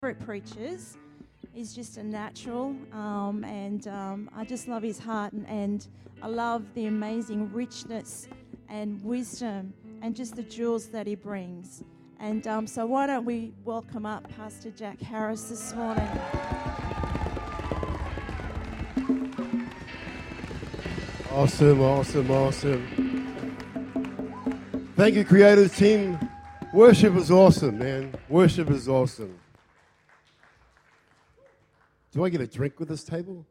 preachers. He's just a natural, and I just love his heart, and I love the amazing richness and wisdom and just the jewels that he brings. And so why don't we welcome up Pastor Jack Harris this morning. Awesome. Thank you, Creators team. Worship is awesome, man. Worship is awesome. Do I get a drink with this table?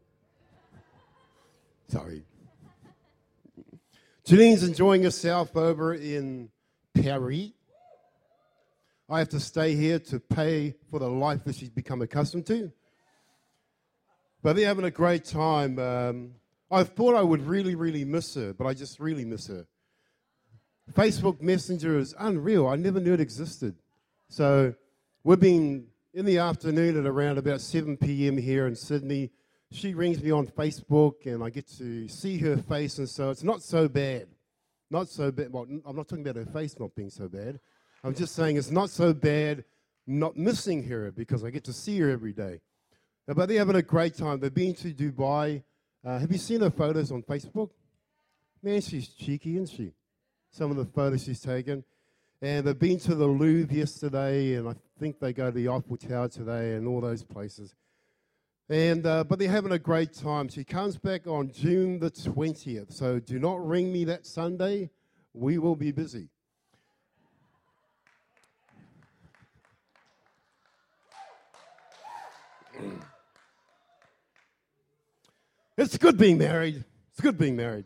Sorry. Janine's enjoying herself over in Paris. I have to stay here to pay for the life that she's become accustomed to. But they're having a great time. I thought I would really miss her, but I just really miss her. Facebook Messenger is unreal. I never knew it existed. So we've been in the afternoon at around about 7 p.m. here in Sydney. She rings me on Facebook, and I get to see her face, and so it's not so bad. Not so bad. Well, I'm not talking about her face not being so bad. I'm just saying it's not so bad not missing her because I get to see her every day. But they're having a great time. They've been to Dubai. Have you seen her photos on Facebook? Man, she's cheeky, isn't she? Some of the photos she's taken. And they've been to the Louvre yesterday, and I think they go to the Eiffel Tower today and all those places. And but they're having a great time. She comes back on June the 20th. So do not ring me that Sunday. We will be busy. It's good being married. It's good being married.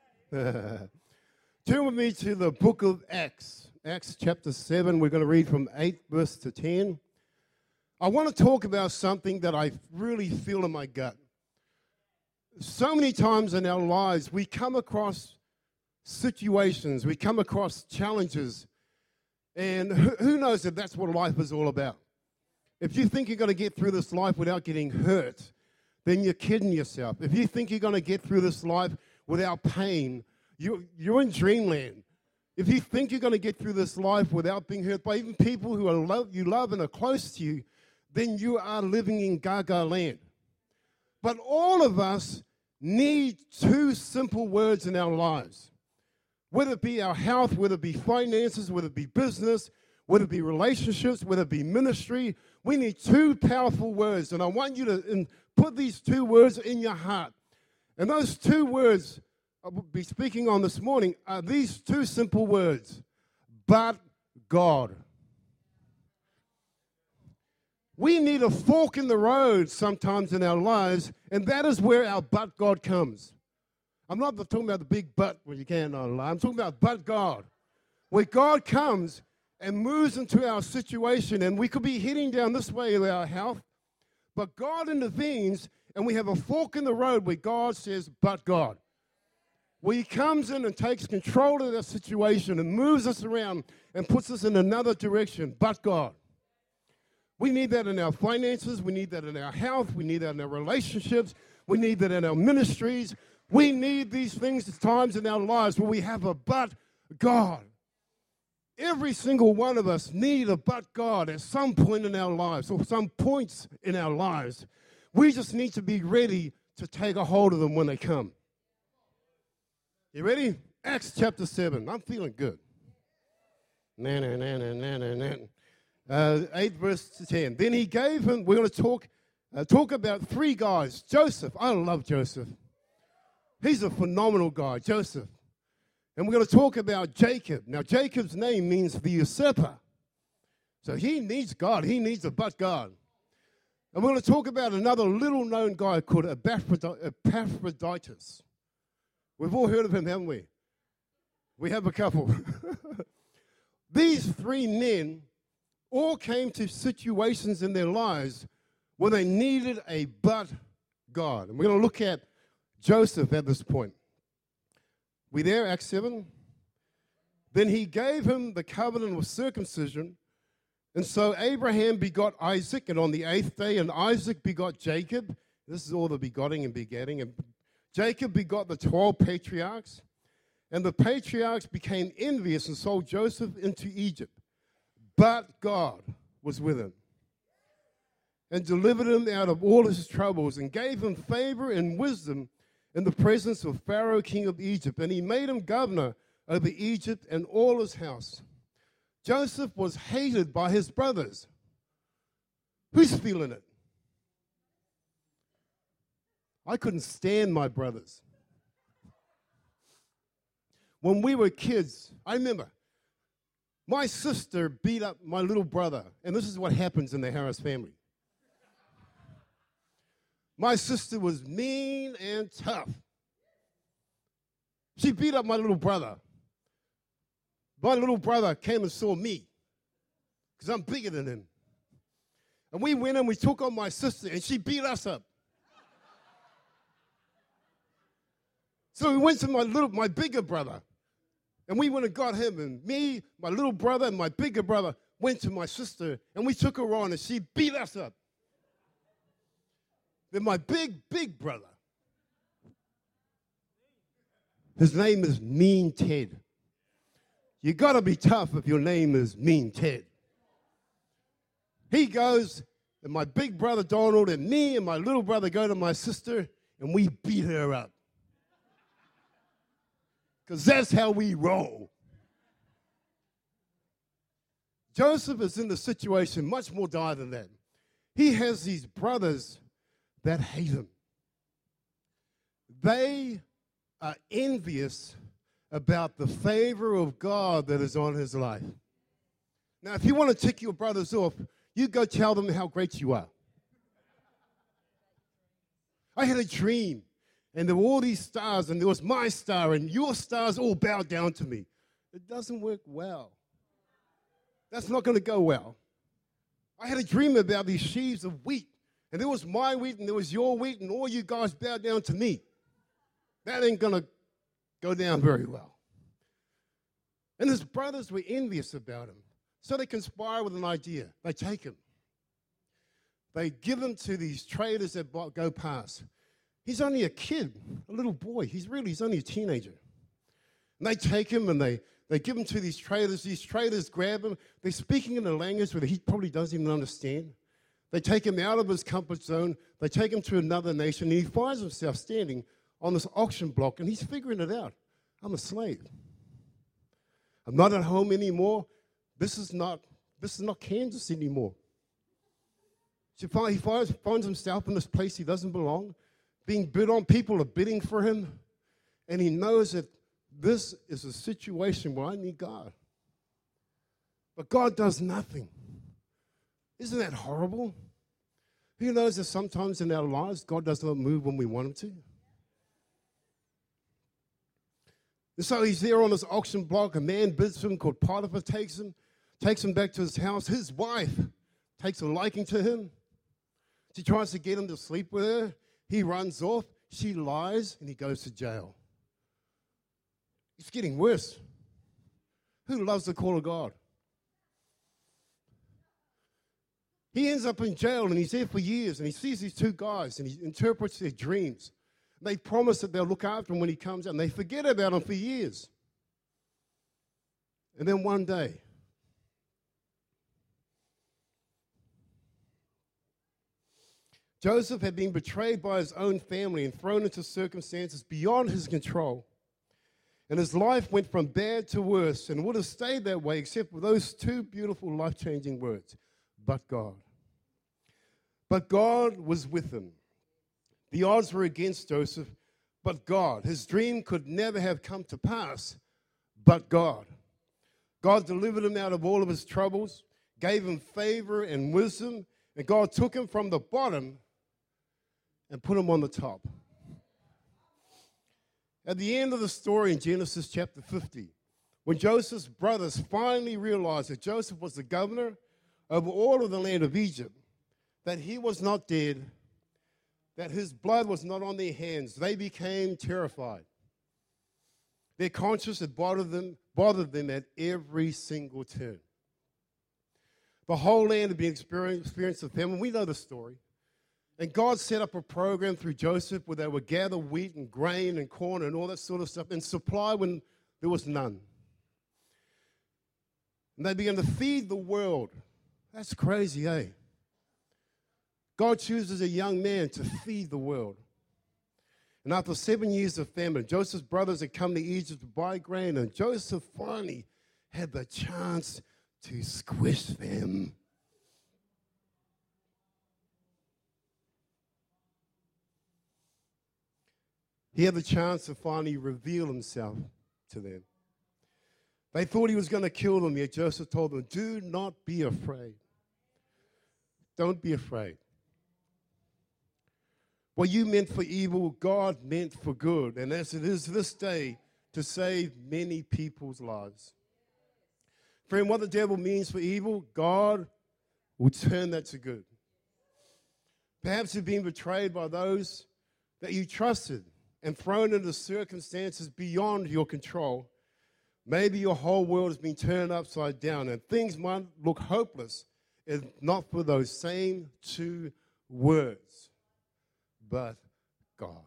Turn with me to the book of Acts. Acts chapter 7. We're going to read from 8 verse to 10. I want to talk about something that I really feel in my gut. So many times in our lives, we come across situations, we come across challenges, and who knows if that's what life is all about. If you think you're going to get through this life without getting hurt, then you're kidding yourself. If you think you're going to get through this life without pain, you're in dreamland. If you think you're going to get through this life without being hurt by even people who you love and are close to you, then you are living in Gaga land. But all of us need two simple words in our lives. Whether it be our health, whether it be finances, whether it be business, whether it be relationships, whether it be ministry, we need two powerful words. And I want you to put these two words in your heart. And those two words I will be speaking on this morning are these two simple words: but God. We need a fork in the road sometimes in our lives, and that is where our but God comes. I'm not talking about the big but when you can't lie. I'm talking about but God, where God comes and moves into our situation, and we could be heading down this way with our health, but God intervenes, and we have a fork in the road where God says, but God. Where he comes in and takes control of the situation and moves us around and puts us in another direction, but God. We need that in our finances. We need that in our health. We need that in our relationships. We need that in our ministries. We need these things at times in our lives where we have a but God. Every single one of us need a but God at some point in our lives, or some points in our lives. We just need to be ready to take a hold of them when they come. You ready? Acts chapter 7. I'm feeling good. 8 verse 10. Then he gave him, we're going to talk about three guys. Joseph. I love Joseph. He's a phenomenal guy, Joseph. And we're going to talk about Jacob. Now, Jacob's name means the usurper. So he needs God. He needs a but God. And we're going to talk about another little-known guy called Epaphroditus. We've all heard of him, haven't we? We have a couple. These three men all came to situations in their lives where they needed a but God. And we're going to look at Joseph at this point. We there, Acts 7? Then he gave him the covenant of circumcision. And so Abraham begot Isaac, and on the 8th day, and Isaac begot Jacob. This is all the begetting and begetting. And Jacob begot the 12 patriarchs. And the patriarchs became envious and sold Joseph into Egypt. But God was with him. and delivered him out of all his troubles, and gave him favor and wisdom in the presence of Pharaoh, king of Egypt. And he made him governor over Egypt and all his house. Joseph was hated by his brothers. Who's feeling it? I couldn't stand my brothers. When we were kids, I remember my sister beat up my little brother, and this is what happens in the Harris family. My sister was mean and tough. She beat up my little brother. My little brother came and saw me because I'm bigger than him. And we went and we took on my sister, and she beat us up. So we went to my bigger brother, and we went and got him. And me, my little brother, and my bigger brother went to my sister, and we took her on, and she beat us up. Then my big brother, his name is Mean Ted. You got to be tough if your name is Mean Ted. He goes, and my big brother Donald and me and my little brother go to my sister, and we beat her up. Because that's how we roll. Joseph is in the situation much more dire than that. He has these brothers that hate him. They are envious about the favor of God that is on his life. Now, if you want to tick your brothers off, you go tell them how great you are. I had a dream, and there were all these stars, and there was my star, and your stars all bowed down to me. It doesn't work well. That's not going to go well. I had a dream about these sheaves of wheat, and there was my wheat, and there was your wheat, and all you guys bowed down to me. That ain't going to go down very well. And his brothers were envious about him. So they conspire with an idea. They take him. They give him to these traders that go past. He's only a kid, a little boy. He's only a teenager. And they take him and they give him to these traders. These traders grab him. They're speaking in a language where he probably doesn't even understand. They take him out of his comfort zone. They take him to another nation, and he finds himself standing on this auction block, and he's figuring it out. I'm a slave. I'm not at home anymore. This is not Kansas anymore. So he finds himself in this place he doesn't belong, being bid on. People are bidding for him, and he knows that this is a situation where I need God. But God does nothing. Isn't that horrible? Who knows that sometimes in our lives, God does not move when we want him to? And so he's there on this auction block. A man bids for him called Potiphar, takes him back to his house. His wife takes a liking to him. She tries to get him to sleep with her. He runs off. She lies, and he goes to jail. It's getting worse. Who loves the call of God? He ends up in jail, and he's there for years, and he sees these two guys, and he interprets their dreams. They promise that they'll look after him when he comes out, and they forget about him for years. And then one day, Joseph had been betrayed by his own family and thrown into circumstances beyond his control. And his life went from bad to worse, and would have stayed that way except for those two beautiful, life-changing words, but God. But God was with him. The odds were against Joseph, but God. His dream could never have come to pass, but God. God delivered him out of all of his troubles, gave him favor and wisdom, and God took him from the bottom and put him on the top. At the end of the story in Genesis chapter 50, when Joseph's brothers finally realized that Joseph was the governor over all of the land of Egypt, that he was not dead, that his blood was not on their hands, they became terrified. Their conscience had bothered them at every single turn. The whole land had been experiencing famine. We know the story. And God set up a program through Joseph where they would gather wheat and grain and corn and all that sort of stuff and supply when there was none. And they began to feed the world. That's crazy, eh? God chooses a young man to feed the world. And after 7 years of famine, Joseph's brothers had come to Egypt to buy grain, and Joseph finally had the chance to squish them. He had the chance to finally reveal himself to them. They thought he was going to kill them, yet Joseph told them, do not be afraid. Don't be afraid. What you meant for evil, God meant for good. And as it is this day, to save many people's lives. Friend, what the devil means for evil, God will turn that to good. Perhaps you've been betrayed by those that you trusted and thrown into circumstances beyond your control. Maybe your whole world has been turned upside down and things might look hopeless if not for those same two words, but God.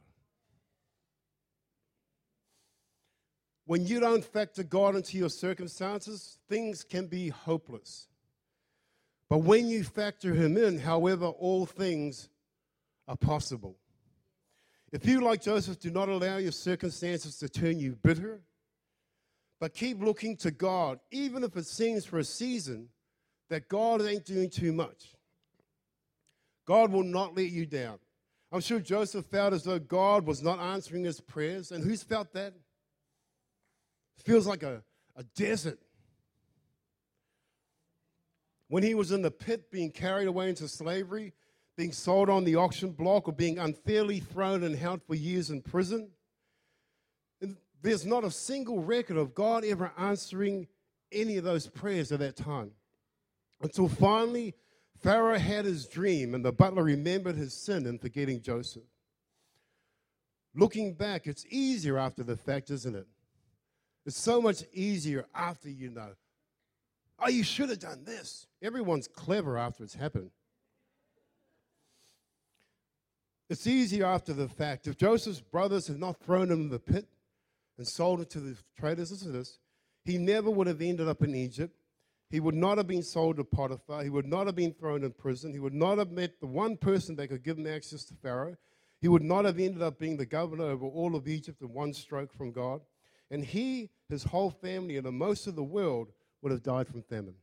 When you don't factor God into your circumstances, things can be hopeless. But when you factor him in, however, all things are possible. If you, like Joseph, do not allow your circumstances to turn you bitter, but keep looking to God, even if it seems for a season that God ain't doing too much, God will not let you down. I'm sure Joseph felt as though God was not answering his prayers. And who's felt that? It feels like a desert. When he was in the pit being carried away into slavery, being sold on the auction block, or being unfairly thrown and held for years in prison, and there's not a single record of God ever answering any of those prayers at that time. Until finally, Pharaoh had his dream, and the butler remembered his sin in forgetting Joseph. Looking back, it's easier after the fact, isn't it? It's so much easier after you know. Oh, you should have done this. Everyone's clever after it's happened. It's easier after the fact. If Joseph's brothers had not thrown him in the pit and sold him to the traders, listen to this, he never would have ended up in Egypt. He would not have been sold to Potiphar. He would not have been thrown in prison. He would not have met the one person that could give him access to Pharaoh. He would not have ended up being the governor over all of Egypt in one stroke from God. And he, his whole family, and most of the world would have died from famine.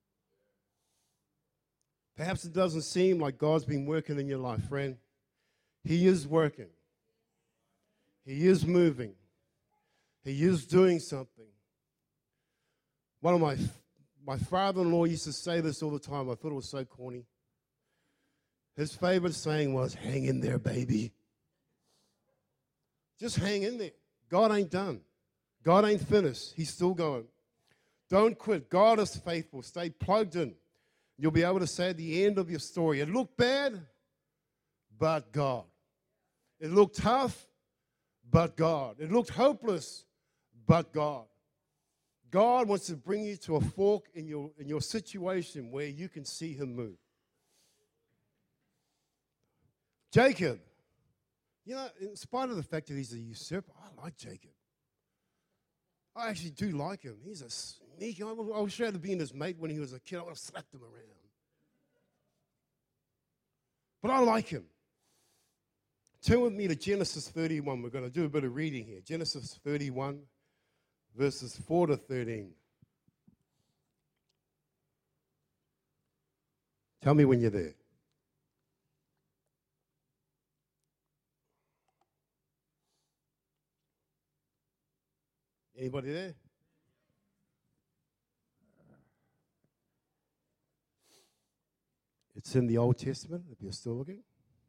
Perhaps it doesn't seem like God's been working in your life, friend. He is working. He is moving. He is doing something. One of my father-in-law used to say this all the time. I thought it was so corny. His favorite saying was, hang in there, baby. Just hang in there. God ain't done. God ain't finished. He's still going. Don't quit. God is faithful. Stay plugged in. You'll be able to say at the end of your story, it looked bad, but God. It looked tough, but God. It looked hopeless, but God. God wants to bring you to a fork in your situation where you can see him move. Jacob, you know, in spite of the fact that he's a usurper, I like Jacob. I actually do like him. He's a sneaky. I wish I had been his mate when he was a kid. I would have slapped him around. But I like him. Turn with me to Genesis 31. We're going to do a bit of reading here. Genesis 31, verses 4 to 13. Tell me when you're there. Anybody there? It's in the Old Testament, if you're still looking.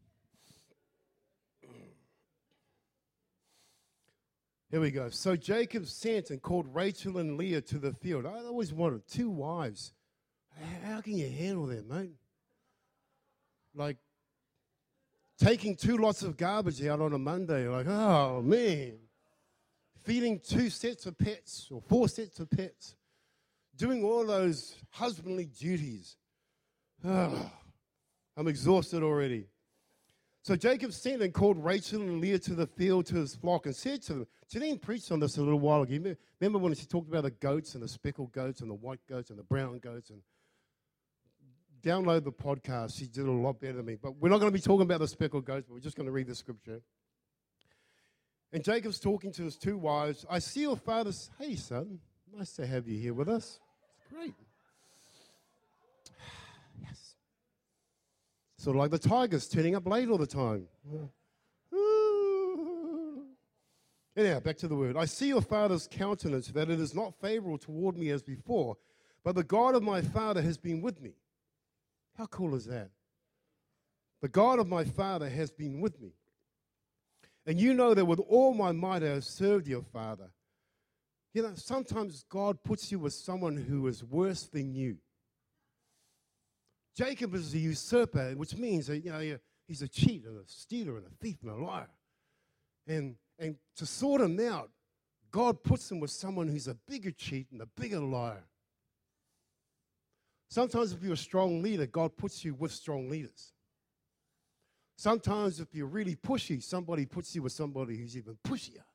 Here we go. So Jacob sent and called Rachel and Leah to the field. I always wanted 2 wives. How can you handle that, mate? Like taking 2 lots of garbage out on a Monday. Like, oh, man. Feeding 2 sets of pets or 4 sets of pets. Doing all those husbandly duties. Oh, I'm exhausted already. So Jacob sent and called Rachel and Leah to the field to his flock and said to them, Janine preached on this a little while ago. Remember when she talked about the goats and the speckled goats and the white goats and the brown goats? And download the podcast. She did a lot better than me. But we're not going to be talking about the speckled goats, but we're just going to read the scripture. And Jacob's talking to his two wives. I see your father's... Hey, son. Nice to have you here with us. It's great. Yes. Sort of like the tigers turning up late all the time. Anyhow, back to the word. I see your father's countenance, that it is not favorable toward me as before, but the God of my father has been with me. How cool is that? The God of my father has been with me. And you know that with all my might I have served your father. You know, sometimes God puts you with someone who is worse than you. Jacob is a usurper, which means that, he's a cheat and a stealer and a thief and a liar. And to sort him out, God puts him with someone who's a bigger cheat and a bigger liar. Sometimes if you're a strong leader, God puts you with strong leaders. Sometimes if you're really pushy, somebody puts you with somebody who's even pushier.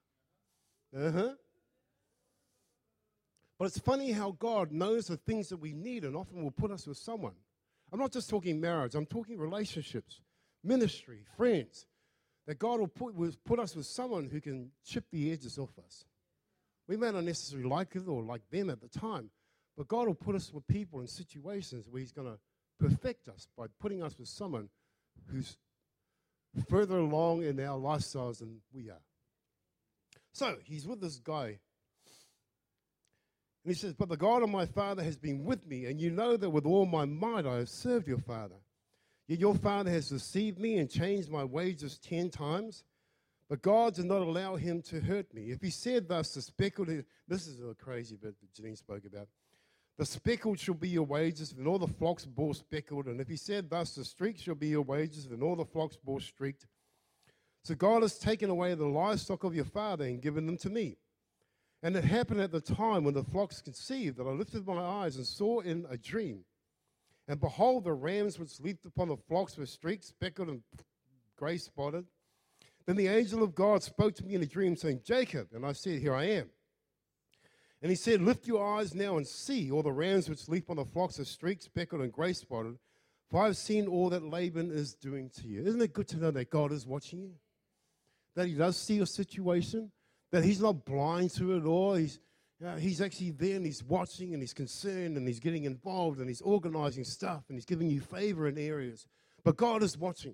But it's funny how God knows the things that we need and often will put us with someone. I'm not just talking marriage. I'm talking relationships, ministry, friends. That God will put us with someone who can chip the edges off us. We may not necessarily like it or like them at the time, but God will put us with people in situations where he's going to perfect us by putting us with someone who's further along in our lifestyles than we are. So he's with this guy. And he says, but the God of my father has been with me, and you know that with all my might I have served your father. Yet your father has deceived me and changed my wages 10 times. But God did not allow him to hurt me. If he said thus, the speckled, this is a crazy bit that Janine spoke about. The speckled shall be your wages, and all the flocks bore speckled. And if he said thus, the streaked shall be your wages, and all the flocks bore streaked. So God has taken away the livestock of your father and given them to me. And it happened at the time when the flocks conceived that I lifted my eyes and saw in a dream. And behold, the rams which leaped upon the flocks were streaked, speckled, and gray spotted. Then the angel of God spoke to me in a dream, saying, Jacob. And I said, here I am. And he said, lift your eyes now and see all the rams which leap on the flocks are streaked, speckled, and gray spotted. For I have seen all that Laban is doing to you. Isn't it good to know that God is watching you? That he does see your situation? That he's not blind to it all. He's actually there and he's watching and he's concerned and he's getting involved and he's organizing stuff and he's giving you favor in areas. But God is watching.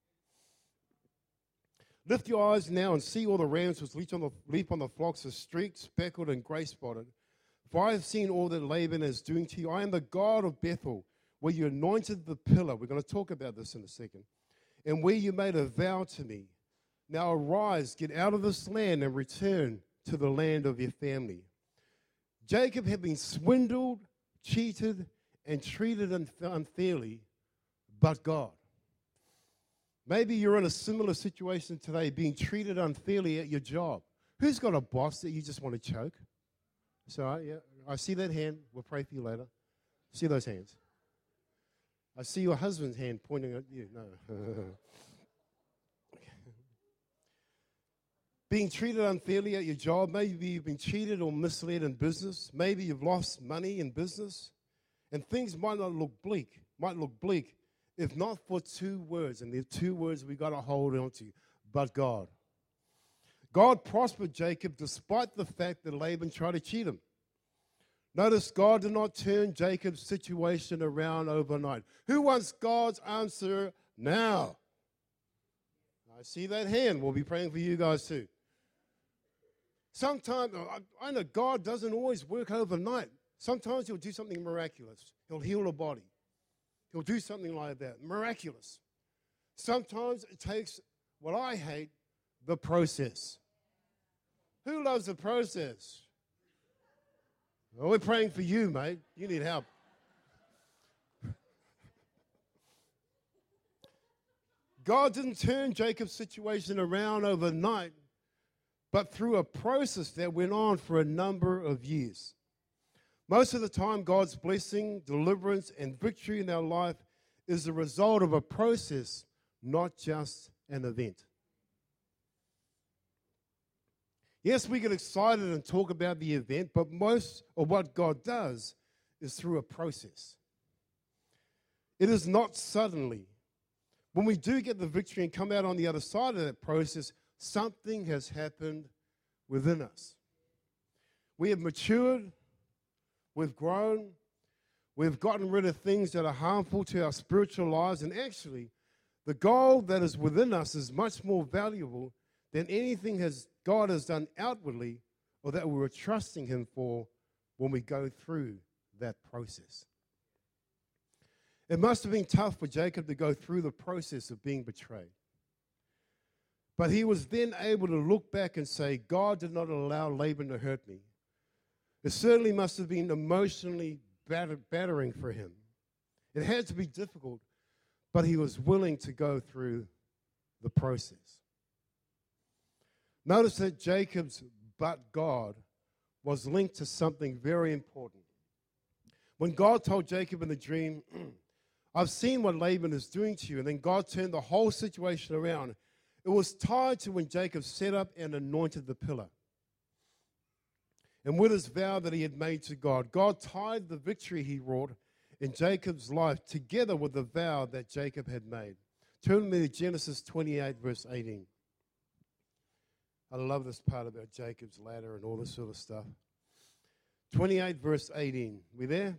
Lift your eyes now and see all the rams which leap on the flocks are streaked, speckled, and gray spotted. For I have seen all that Laban is doing to you. I am the God of Bethel, where you anointed the pillar. We're going to talk about this in a second. And where you made a vow to me. Now arise, get out of this land and return to the land of your family. Jacob had been swindled, cheated, and treated unfairly, but God. Maybe you're in a similar situation today, being treated unfairly at your job. Who's got a boss that you just want to choke? So, yeah, I see that hand. We'll pray for you later. See those hands? I see your husband's hand pointing at you. No. Being treated unfairly at your job. Maybe you've been cheated or misled in business. Maybe you've lost money in business. And things might look bleak, if not for 2 words. And there are 2 words we got to hold on to. But God. God prospered Jacob despite the fact that Laban tried to cheat him. Notice God did not turn Jacob's situation around overnight. Who wants God's answer now? I see that hand. We'll be praying for you guys too. Sometimes, I know God doesn't always work overnight. Sometimes he'll do something miraculous. He'll heal a body. He'll do something like that, miraculous. Sometimes it takes what I hate, the process. Who loves the process? Well, we're praying for you, mate. You need help. God didn't turn Jacob's situation around overnight, but through a process that went on for a number of years. Most of the time, God's blessing, deliverance, and victory in our life is the result of a process, not just an event. Yes, we get excited and talk about the event, but most of what God does is through a process. It is not suddenly. When we do get the victory and come out on the other side of that process, something has happened within us. We have matured, we've grown, we've gotten rid of things that are harmful to our spiritual lives, and actually, the gold that is within us is much more valuable than anything God has done outwardly or that we were trusting Him for when we go through that process. It must have been tough for Jacob to go through the process of being betrayed. But he was then able to look back and say, God did not allow Laban to hurt me. It certainly must have been emotionally battering for him. It had to be difficult, but he was willing to go through the process. Notice that Jacob's "but God" was linked to something very important. When God told Jacob in the dream, I've seen what Laban is doing to you, and then God turned the whole situation around, it was tied to when Jacob set up and anointed the pillar. And with his vow that he had made to God, God tied the victory he wrought in Jacob's life together with the vow that Jacob had made. Turn with me to Genesis 28, verse 18. I love this part about Jacob's ladder and all this sort of stuff. 28, verse 18. We there?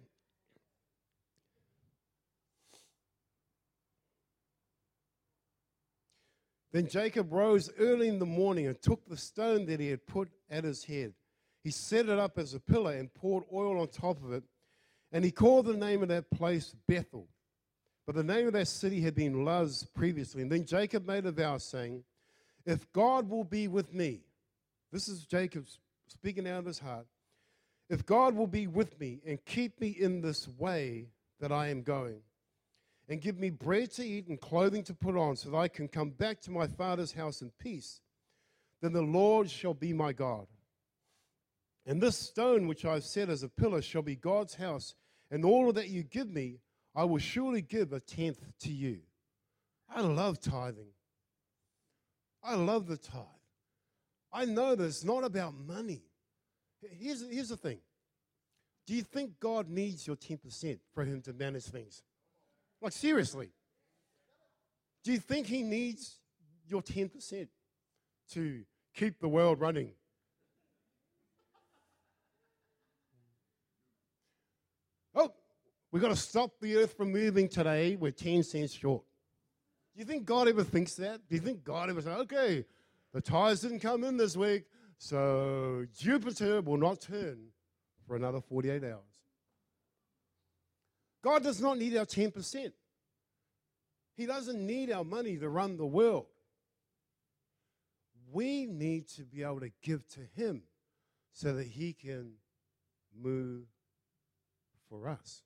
Then Jacob rose early in the morning and took the stone that he had put at his head. He set it up as a pillar and poured oil on top of it. And he called the name of that place Bethel. But the name of that city had been Luz previously. And then Jacob made a vow saying, if God will be with me, this is Jacob speaking out of his heart, if God will be with me and keep me in this way that I am going, and give me bread to eat and clothing to put on so that I can come back to my father's house in peace, then the Lord shall be my God. And this stone which I have set as a pillar shall be God's house, and all that you give me, I will surely give a tenth to you. I love tithing. I love the tithe. I know that it's not about money. Here's the thing. Do you think God needs your 10% for Him to manage things? Like, seriously. Do you think He needs your 10% to keep the world running? Oh, we've got to stop the earth from moving today. We're 10 cents short. Do you think God ever thinks that? Do you think God ever says, okay, the tithes didn't come in this week, so Jupiter will not turn for another 48 hours? God does not need our 10%. He doesn't need our money to run the world. We need to be able to give to Him so that He can move for us.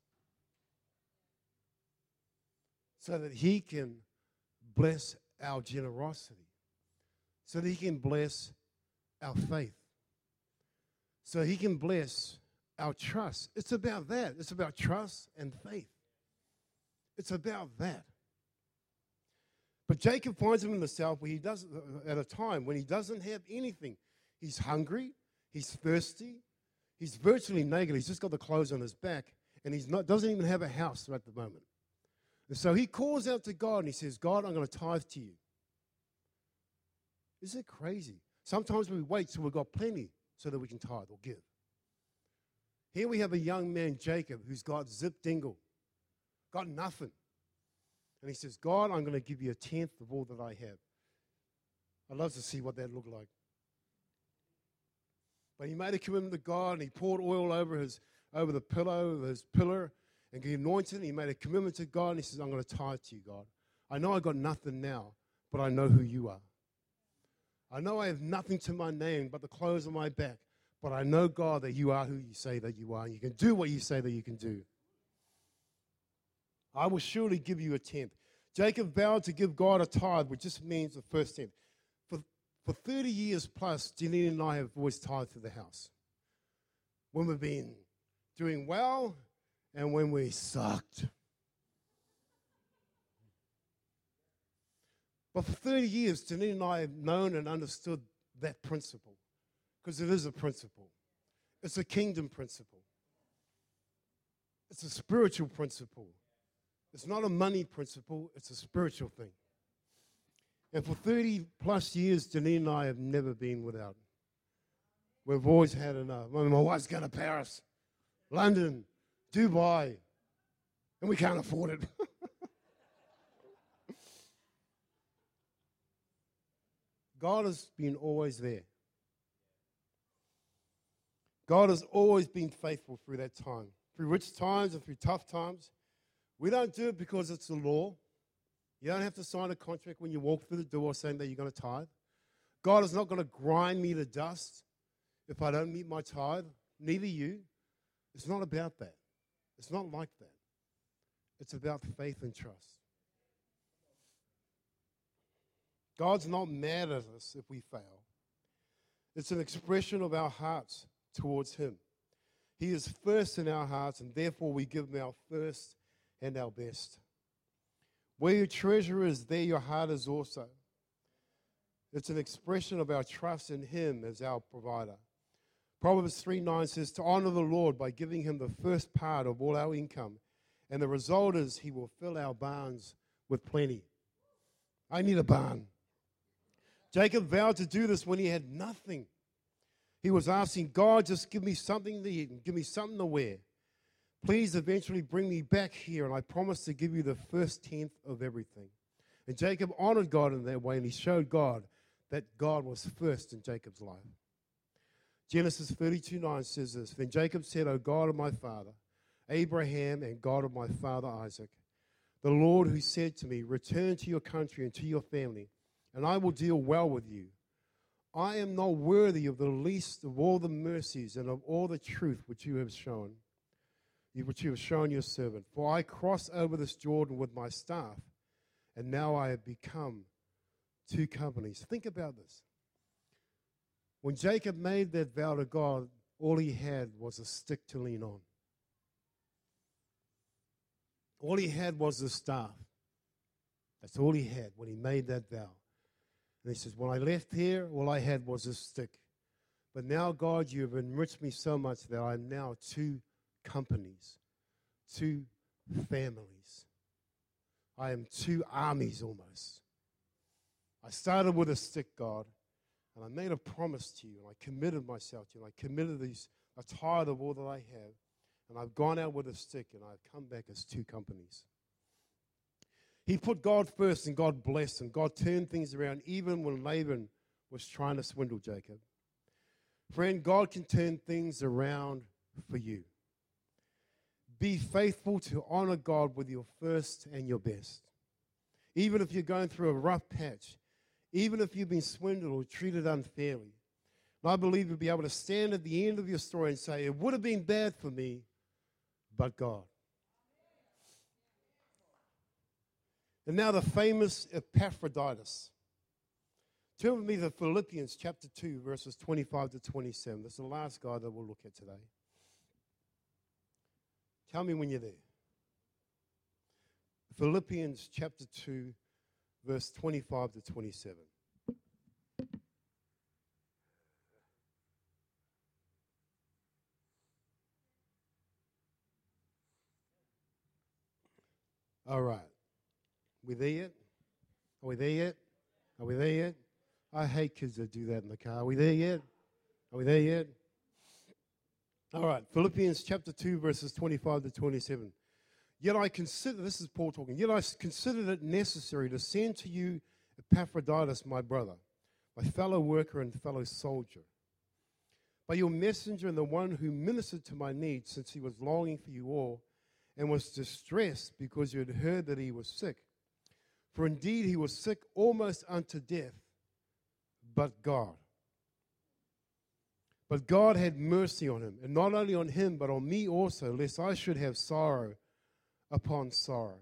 So that He can bless our generosity. So that He can bless our faith. So He can bless our trust. It's about that. It's about trust and faith. It's about that. But Jacob finds himself where he does at a time when he doesn't have anything. He's hungry. He's thirsty. He's virtually naked. He's just got the clothes on his back, and doesn't even have a house at the moment. And so he calls out to God and he says, God, I'm going to tithe to you. Isn't it crazy? Sometimes we wait till we've got plenty so that we can tithe or give. Here we have a young man, Jacob, who's got zip dingle, got nothing. And he says, God, I'm going to give you a tenth of all that I have. I'd love to see what that looked like. But he made a commitment to God, and he poured oil over the pillar, and he anointed, and he made a commitment to God, and he says, I'm going to tithe to you, God. I know I got nothing now, but I know who you are. I know I have nothing to my name but the clothes on my back, but I know, God, that you are who you say that you are, and you can do what you say that you can do. I will surely give you a tenth. Jacob vowed to give God a tithe, which just means the first tenth. For 30 years plus, Janine and I have always tithed to the house. When we've been doing well and when we sucked. But for 30 years, Janine and I have known and understood that principle, because it is a principle. It's a kingdom principle. It's a spiritual principle. It's not a money principle, it's a spiritual thing. And for 30 plus years, Janine and I have never been without. We've always had enough. I mean, my wife's going to Paris, London, Dubai, and we can't afford it. God has been always there. God has always been faithful through that time, through rich times and through tough times. We don't do it because it's the law. You don't have to sign a contract when you walk through the door saying that you're going to tithe. God is not going to grind me to dust if I don't meet my tithe, neither you. It's not about that. It's not like that. It's about faith and trust. God's not mad at us if we fail. It's an expression of our hearts towards Him. He is first in our hearts, and therefore we give Him our first and our best. Where your treasure is, there your heart is also. It's an expression of our trust in Him as our provider. Proverbs 3:9 says, to honor the Lord by giving Him the first part of all our income, and the result is He will fill our barns with plenty. I need a barn. Jacob vowed to do this when he had nothing. He was asking God, just give me something to eat and give me something to wear. Please eventually bring me back here, and I promise to give you the first tenth of everything. And Jacob honored God in that way, and he showed God that God was first in Jacob's life. Genesis 32:9 says this, then Jacob said, O God of my father, Abraham, and God of my father Isaac, the Lord who said to me, return to your country and to your family, and I will deal well with you. I am not worthy of the least of all the mercies and of all the truth which you have shown your servant. For I crossed over this Jordan with my staff, and now I have become two companies. Think about this. When Jacob made that vow to God, all he had was a stick to lean on. All he had was the staff. That's all he had when he made that vow. And he says, when I left here, all I had was a stick. But now, God, you have enriched me so much that I'm now two companies, two families. I am two armies almost. I started with a stick, God, and I made a promise to you, and I committed myself to you, and I committed a tithe of all that I have, and I've gone out with a stick, and I've come back as two companies. He put God first, and God blessed, and God turned things around even when Laban was trying to swindle Jacob. Friend, God can turn things around for you. Be faithful to honor God with your first and your best. Even if you're going through a rough patch, even if you've been swindled or treated unfairly. And I believe you'll be able to stand at the end of your story and say, it would have been bad for me, but God. And now the famous Epaphroditus. Turn with me to Philippians chapter 2, verses 25 to 27. That's the last guy that we'll look at today. Tell me when you're there. Philippians chapter 2, verse 25 to 27. All right. We there yet? Are we there yet? Are we there yet? I hate kids that do that in the car. Are we there yet? Are we there yet? All right. Philippians chapter 2, verses 25 to 27. Yet I consider, this is Paul talking, yet I considered it necessary to send to you Epaphroditus, my brother, my fellow worker and fellow soldier, by your messenger and the one who ministered to my needs, since he was longing for you all and was distressed because you had heard that he was sick. For indeed he was sick almost unto death, but God had mercy on him, and not only on him, but on me also, lest I should have sorrow upon sorrow.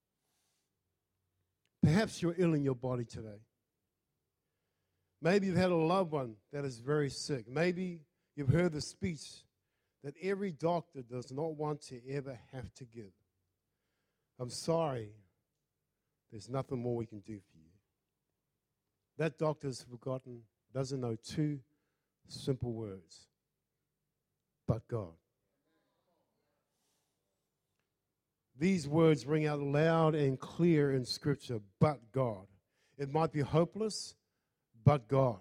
Perhaps you're ill in your body today. Maybe you've had a loved one that is very sick. Maybe you've heard the speech that every doctor does not want to ever have to give. I'm sorry, there's nothing more we can do for you. That doctor's forgotten, doesn't know two simple words, but God. these words ring out loud and clear in Scripture, but God. It might be hopeless, but God.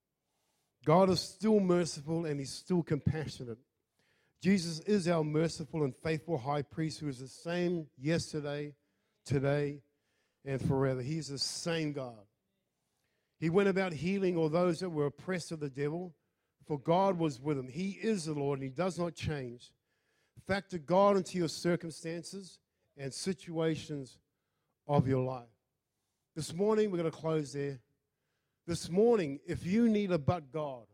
God is still merciful and He's still compassionate. Jesus is our merciful and faithful high priest who is the same yesterday, today, and forever. He's the same God. He went about healing all those that were oppressed of the devil, for God was with him. He is the Lord and He does not change. Factor God into your circumstances and situations of your life. This morning, we're going to close there. This morning, if you need a but God,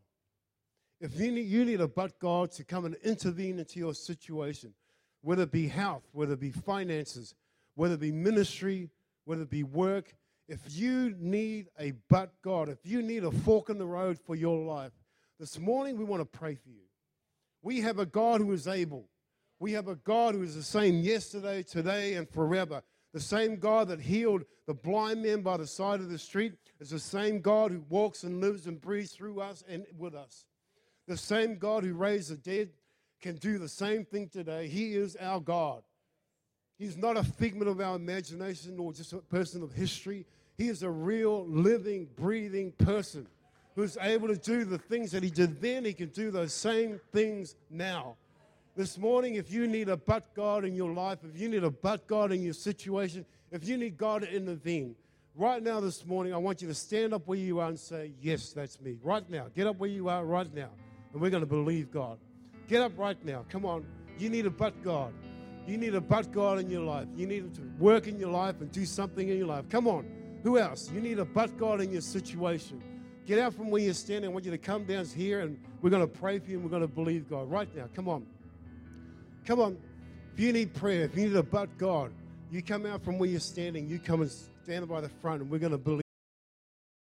if you need a but God to come and intervene into your situation, whether it be health, whether it be finances, whether it be ministry, whether it be work, if you need a but God, if you need a fork in the road for your life, this morning we want to pray for you. We have a God who is able. We have a God who is the same yesterday, today, and forever. The same God that healed the blind man by the side of the street is the same God who walks and lives and breathes through us and with us. The same God who raised the dead can do the same thing today. He is our God. He's not a figment of our imagination or just a person of history. He is a real, living, breathing person who's able to do the things that He did then. He can do those same things now. This morning, if you need a but God in your life, if you need a but God in your situation, if you need God to intervene, right now this morning, I want you to stand up where you are and say, yes, that's me. Right now. Get up where you are right now. And we're going to believe God. Get up right now. Come on. You need a but God. You need a but God in your life. You need Him to work in your life and do something in your life. Come on. Who else? You need a but God in your situation. Get out from where you're standing. I want you to come down here and we're going to pray for you and we're going to believe God. Right now. Come on. Come on. If you need prayer, if you need a but God, you come out from where you're standing. You come and stand by the front and we're going to believe.